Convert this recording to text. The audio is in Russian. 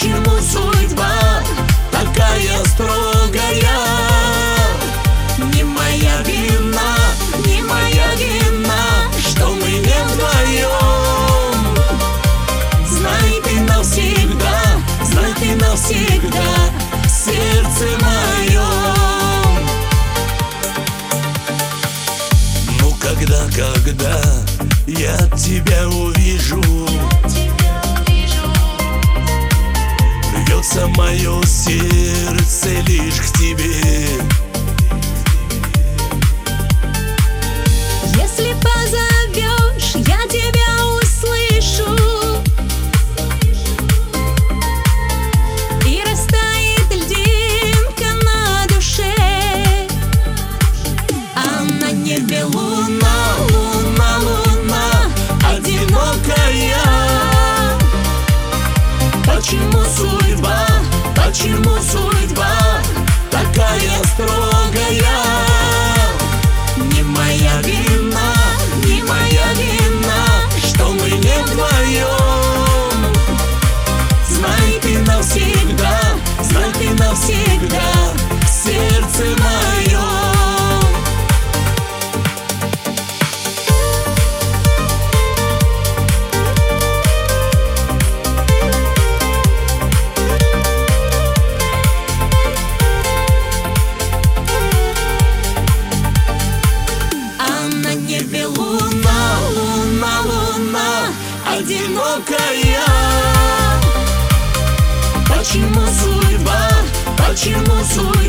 Почему судьба такая строгая? Не моя вина, не моя вина, что мы не вдвоем. Знай ты навсегда, знай ты навсегда в сердце моем. Ну когда я тебя увижу, рвется мое сердце лишь к тебе. Если позовешь, я тебя услышу, и растает льдинка на душе. А на небе луна, луна, луна, одинокая. Почему судьба такая строгая? Не моя вина, не моя вина, что мы не вдвоем. Знай ты навсегда, знай ты навсегда в сердце моем. Луна, луна, луна, одинокая. Почему судьба